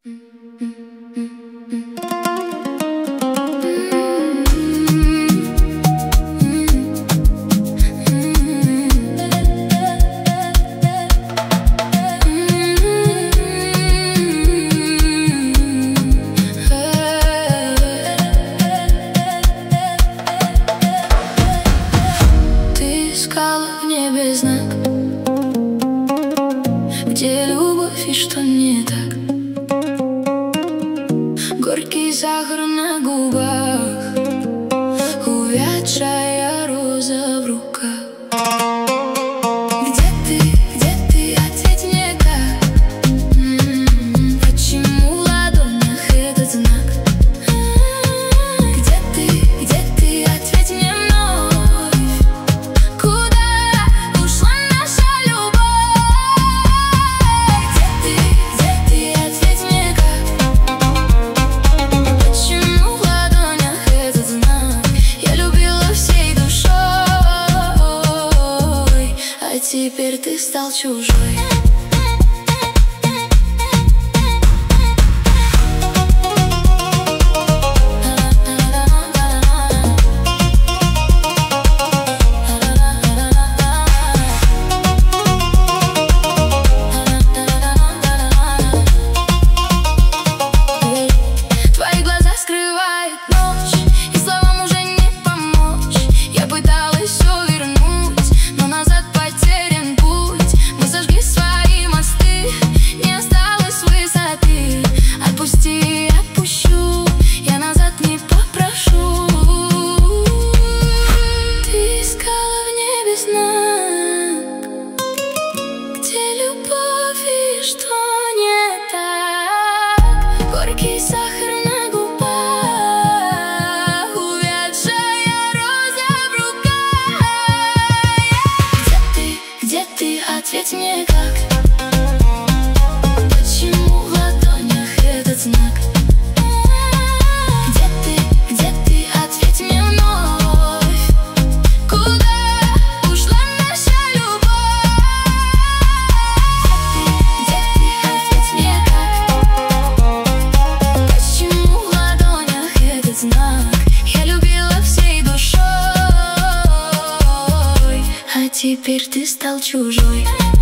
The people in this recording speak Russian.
Искала в небе знак, где любовь и что не так. Горький сахар на губах, увядшая роза в руках. Где ты, ответь мне как? Почему в ладонях этот знак? Где ты, ответь мне вновь? Куда ушла наша любовь? Где ты, ответь мне как? Почему в ладонях этот знак? Я любила всей душой, а теперь ты стал чужой. Твои глаза скрывают ночь, и словам уже не помочь. Я пыталась все вернуть, но назад потерян путь. Мы сожгли свои мосты, не осталось высоты. Отпусти, отпущу, я назад не попрошу. Ты искала в небе знак, где любовь и что не так. Горький сахар на губах, увядшая роза в руках. Где ты, ответь мне как? Почему в ладонях этот знак? Где ты, ответь мне вновь? Куда ушла наша любовь? Где ты, ответь мне как? Почему в ладонях этот знак? Я любила всей душой, а теперь ты стал чужой.